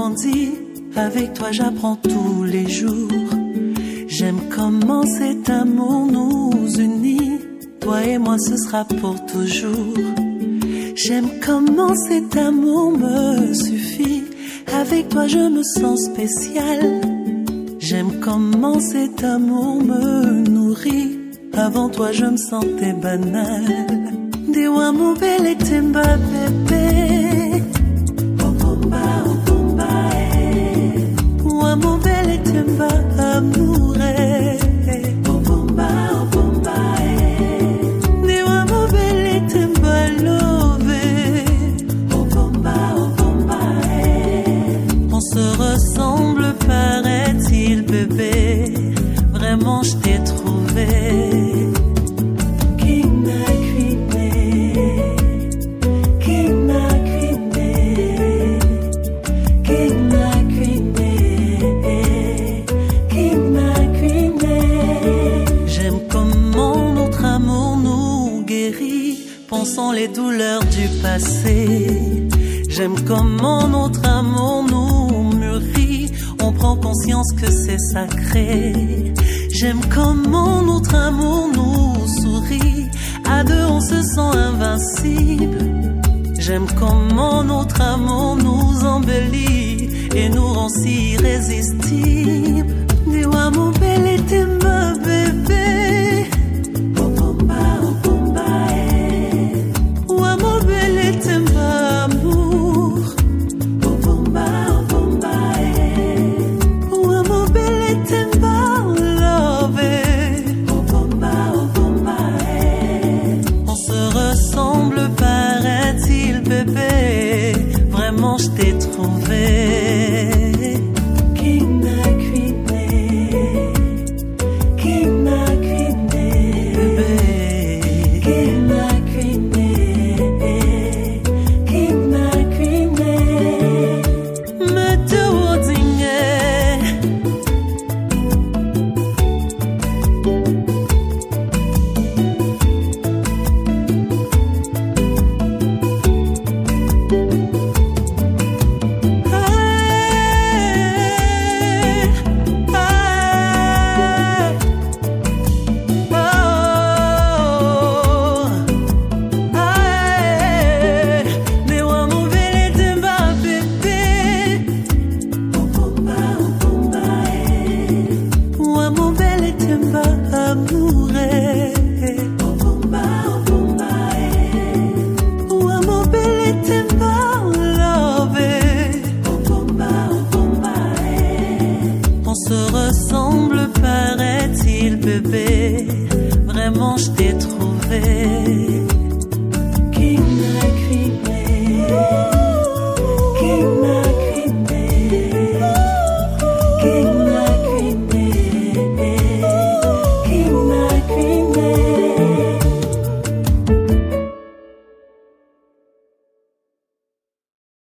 grandis, avec toi j'apprends tous les jours. J'aime comment cet amour nous unit, toi et moi ce sera pour toujours. J'aime comment cet amour me suffit, avec toi je me sens spécial. J'aime comment cet amour me nourrit, avant toi je me sentais banal. Dewa mon bel et temba bébé, okomba okomba eh. Wa mon bel et temba amour eh. Okomba okomba eh. Dewa mon bel et temba love eh. Okomba okomba eh. On se ressemble paraît-il bébé, vraiment je t'ai trouvé. Pensons les douleurs du passé. J'aime comment notre amour nous mûrit, on prend conscience que c'est sacré. J'aime comment notre amour nous sourit, à deux on se sent invincible. J'aime comment notre amour nous embellit et nous rend si irrésistibles. Dis-moi mon bel et t'aimes bébé. Vraiment je t'ai trouvé. On se ressemble paraît-il bébé, vraiment je t'ai trouvé.